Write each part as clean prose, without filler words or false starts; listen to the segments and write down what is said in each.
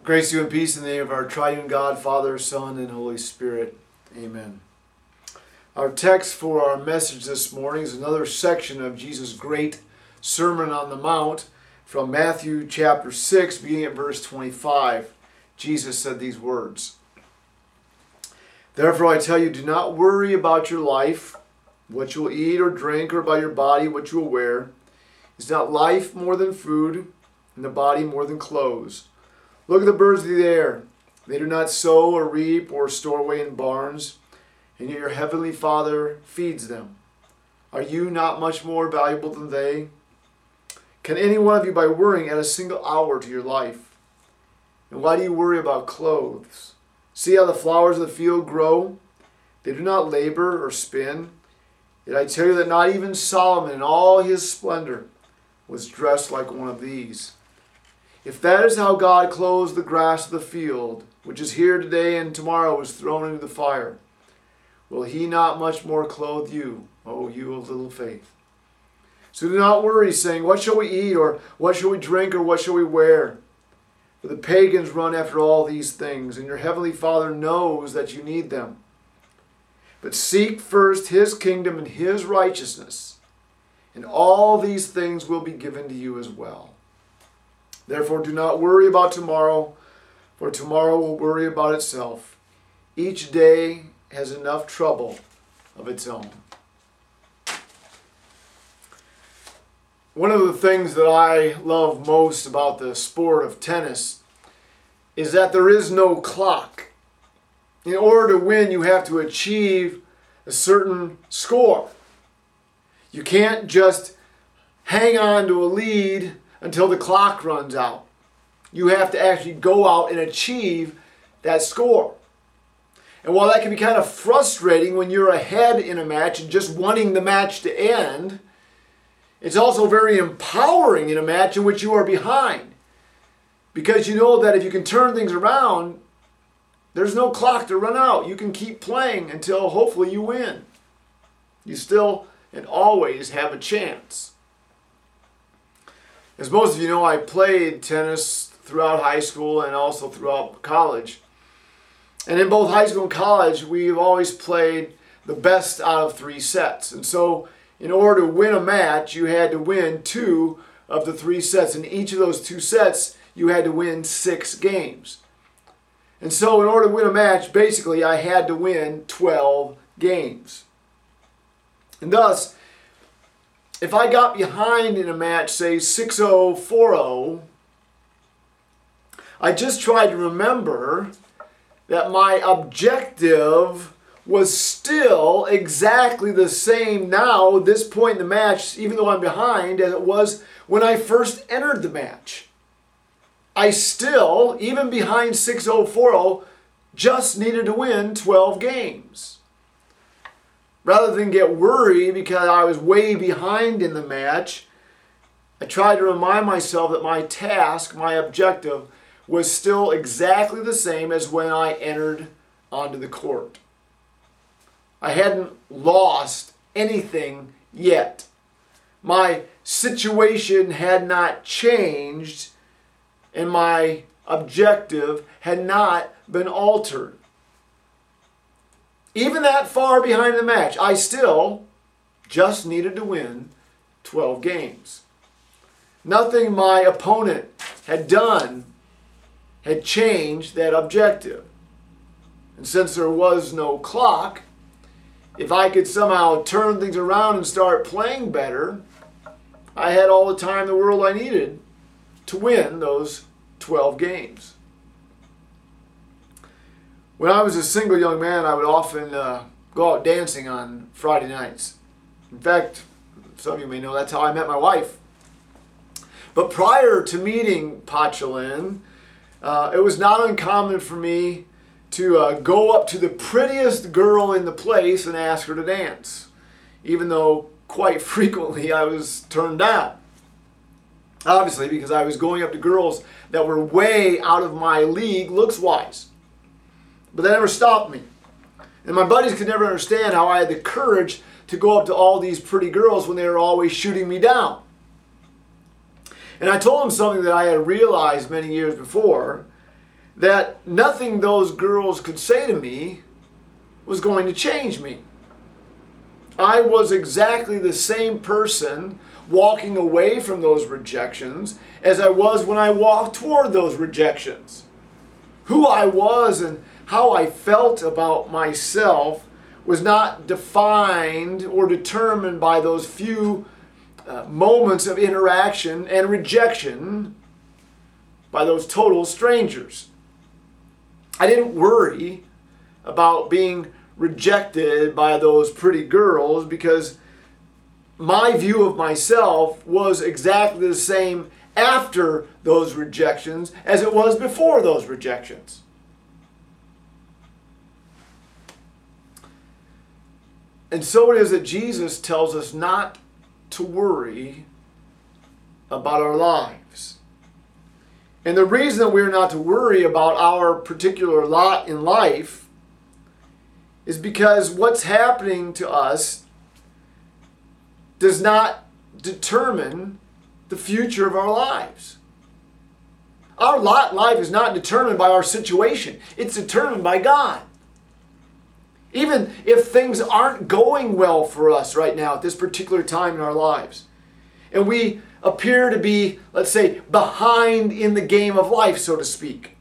Grace to you and peace in the name of our triune God, Father, Son, and Holy Spirit. Amen. Our text for our message this morning is another section of Jesus' great Sermon on the Mount from Matthew chapter 6, beginning at verse 25. Jesus said these words, "Therefore I tell you, do not worry about your life, what you will eat or drink, or about your body, what you will wear. Is not life more than food, and the body more than clothes? Look at the birds of the air. They do not sow or reap or store away in barns, and yet your heavenly Father feeds them. Are you not much more valuable than they? Can any one of you, by worrying, add a single hour to your life? And why do you worry about clothes? See how the flowers of the field grow? They do not labor or spin. Yet I tell you that not even Solomon in all his splendor was dressed like one of these. If that is how God clothes the grass of the field, which is here today and tomorrow is thrown into the fire, will he not much more clothe you, O you of little faith? So do not worry, saying, what shall we eat, or what shall we drink, or what shall we wear? For the pagans run after all these things, and your heavenly Father knows that you need them. But seek first his kingdom and his righteousness, and all these things will be given to you as well. Therefore do not worry about tomorrow, for tomorrow will worry about itself. Each day has enough trouble of its own." One of the things that I love most about the sport of tennis is that there is no clock. In order to win, you have to achieve a certain score. You can't just hang on to a lead until the clock runs out. You have to actually go out and achieve that score. And while that can be kind of frustrating when you're ahead in a match and just wanting the match to end, it's also very empowering in a match in which you are behind. Because you know that if you can turn things around, there's no clock to run out. You can keep playing until hopefully you win. You still and always have a chance. As most of you know, I played tennis throughout high school and also throughout college. And in both high school and college, we've always played the best out of 3 sets. And so in order to win a match, you had to win 2 of the 3 sets. In each of those 2 sets, you had to win 6 games. And so in order to win a match, basically I had to win 12 games. And thus, if I got behind in a match, say 6-0, 4-0, I just tried to remember that my objective was still exactly the same now, at this point in the match, even though I'm behind, as it was when I first entered the match. I still, even behind 6-0, 4-0, just needed to win 12 games. Rather than get worried because I was way behind in the match, I tried to remind myself that my task, my objective, was still exactly the same as when I entered onto the court. I hadn't lost anything yet. My situation had not changed, and my objective had not been altered. Even that far behind the match, I still just needed to win 12 games. Nothing my opponent had done had changed that objective. And since there was no clock, if I could somehow turn things around and start playing better, I had all the time in the world I needed to win those 12 games. When I was a single young man, I would often go out dancing on Friday nights. In fact, some of you may know that's how I met my wife. But prior to meeting Pachelin, it was not uncommon for me to go up to the prettiest girl in the place and ask her to dance, even though quite frequently I was turned down. Obviously, because I was going up to girls that were way out of my league looks-wise. But that never stopped me. And my buddies could never understand how I had the courage to go up to all these pretty girls when they were always shooting me down. And I told them something that I had realized many years before, that nothing those girls could say to me was going to change me. I was exactly the same person walking away from those rejections as I was when I walked toward those rejections. Who I was and how I felt about myself was not defined or determined by those few moments of interaction and rejection by those total strangers. I didn't worry about being rejected by those pretty girls because my view of myself was exactly the same after those rejections as it was before those rejections. And so it is that Jesus tells us not to worry about our lives. And the reason that we're not to worry about our particular lot in life is because what's happening to us does not determine the future of our lives. Our lot in life is not determined by our situation. It's determined by God. Even if things aren't going well for us right now at this particular time in our lives, and we appear to be, let's say, behind in the game of life, so to speak,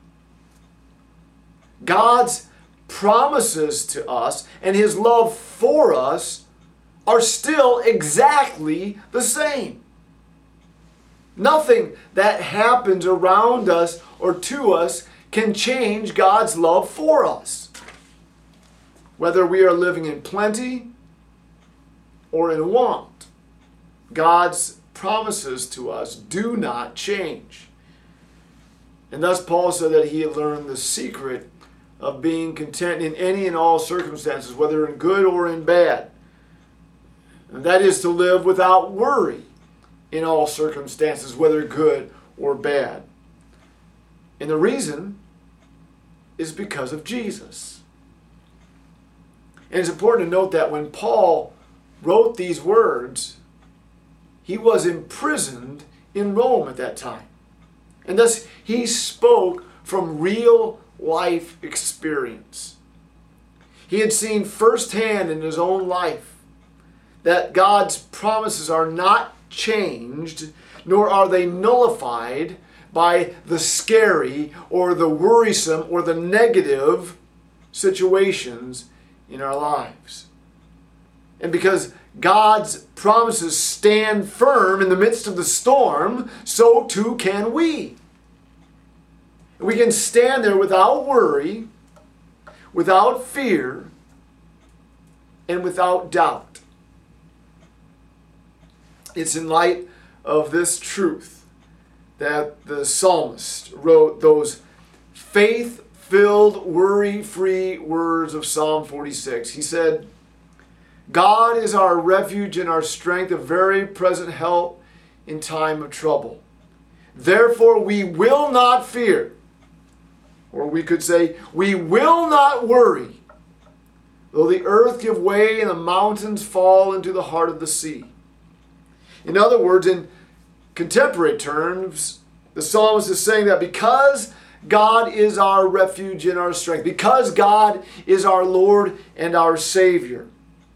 God's promises to us and His love for us are still exactly the same. Nothing that happens around us or to us can change God's love for us. Whether we are living in plenty or in want, God's promises to us do not change. And thus Paul said that he had learned the secret of being content in any and all circumstances, whether in good or in bad. And that is to live without worry in all circumstances, whether good or bad. And the reason is because of Jesus. And it's important to note that when Paul wrote these words, he was imprisoned in Rome at that time. And thus he spoke from real life experience. He had seen firsthand in his own life that God's promises are not changed, nor are they nullified by the scary or the worrisome or the negative situations in our lives. And because God's promises stand firm in the midst of the storm, so too can we. We can stand there without worry, without fear, and without doubt. It's in light of this truth that the psalmist wrote those faith-filled, worry-free words of Psalm 46. He said, God is our refuge and our strength, a very present help in time of trouble. Therefore we will not fear. Or we could say, we will not worry, though the earth give way and the mountains fall into the heart of the sea. In other words, in contemporary terms, the psalmist is saying that because God is our refuge and our strength, because God is our Lord and our Savior,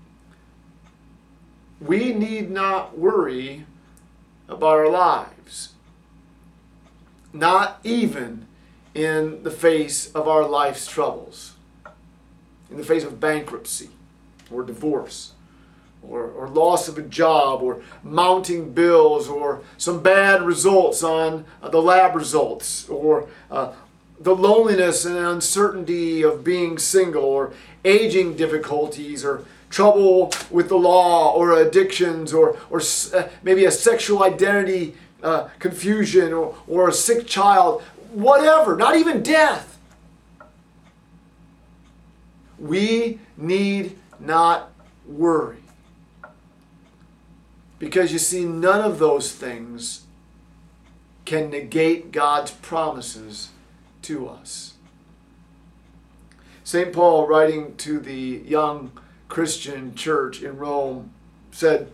we need not worry about our lives. Not even in the face of our life's troubles. In the face of bankruptcy or divorce or loss of a job or mounting bills or some bad results on the lab results or the loneliness and uncertainty of being single or aging difficulties or trouble with the law or addictions or maybe a sexual identity confusion or a sick child, whatever, not even death. We need not worry. Because you see, none of those things can negate God's promises to us. St. Paul, writing to the young Christian church in Rome, said,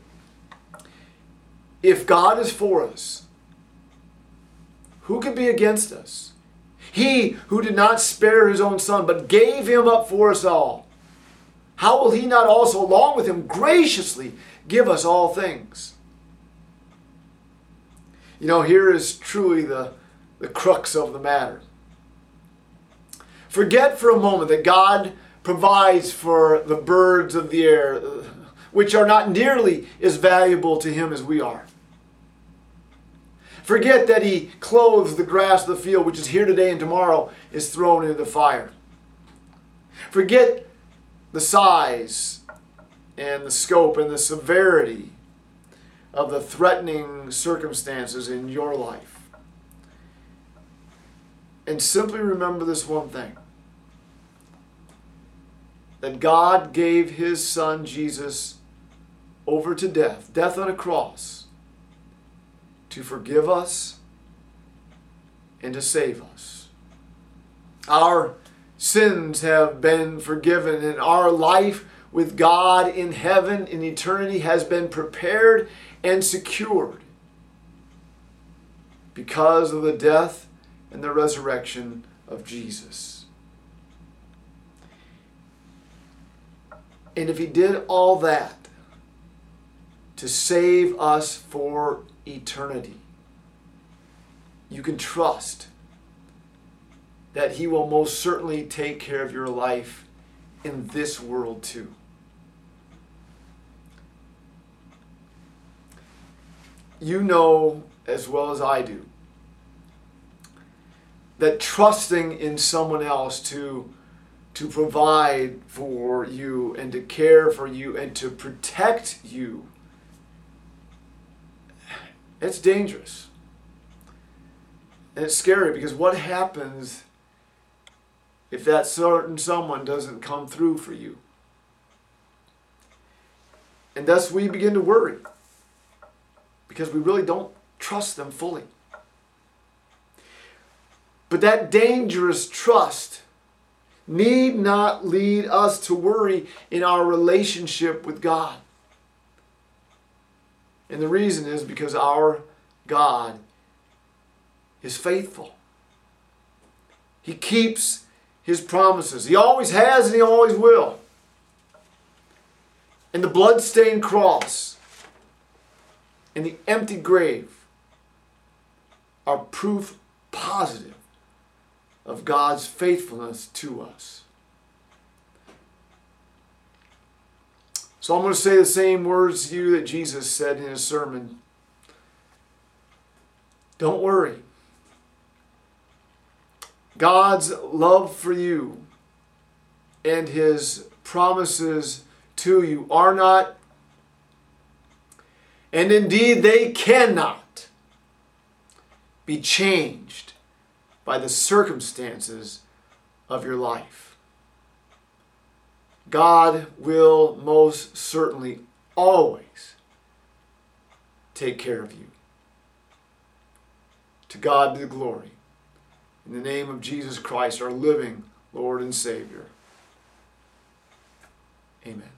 if God is for us, who can be against us? He who did not spare his own Son, but gave him up for us all, how will he not also, along with him, graciously give us all things? You know, here is truly the crux of the matter. Forget for a moment that God provides for the birds of the air, which are not nearly as valuable to him as we are. Forget that he clothes the grass of the field, which is here today and tomorrow is thrown into the fire. Forget the size and the scope and the severity of the threatening circumstances in your life. And simply remember this one thing: that God gave his Son Jesus over to death on a cross, to forgive us and to save us. Our sins have been forgiven, and our life with God in heaven in eternity has been prepared and secured because of the death and the resurrection of Jesus. And if he did all that to save us for eternity, you can trust that he will most certainly take care of your life in this world too. You know as well as I do that trusting in someone else to provide for you and to care for you and to protect you, it's dangerous. And it's scary, because what happens if that certain someone doesn't come through for you? And thus we begin to worry, because we really don't trust them fully. But that dangerous trust need not lead us to worry in our relationship with God. And the reason is because our God is faithful. He keeps his promises. He always has and he always will. And the blood-stained cross and the empty grave are proof positive of God's faithfulness to us. So I'm going to say the same words to you that Jesus said in his sermon. Don't worry. God's love for you and his promises to you are not, and indeed they cannot, be changed by the circumstances of your life. God will most certainly always take care of you. To God be the glory. In the name of Jesus Christ, our living Lord and Savior. Amen.